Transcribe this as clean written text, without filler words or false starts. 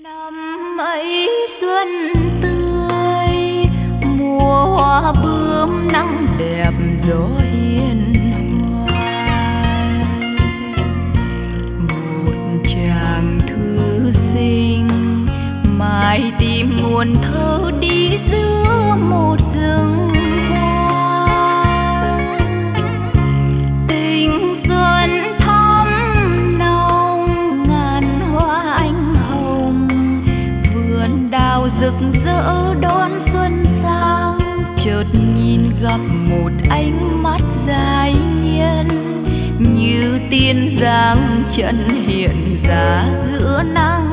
Năm ấy xuân tươi, mùa hoa bướm nắng đẹp gió hiền hòa. Một chàng thư sinh mãi tìm nguồn thơ đi giữa một rừng hoa. Tình xuân thắm nồng ngàn hoa anh hồng, vườn đào rực rỡ đón xuân sang. Chợt nhìn gặp một ánh mắt dài nhiên, như tiên giang chân hiện ra giữa nắng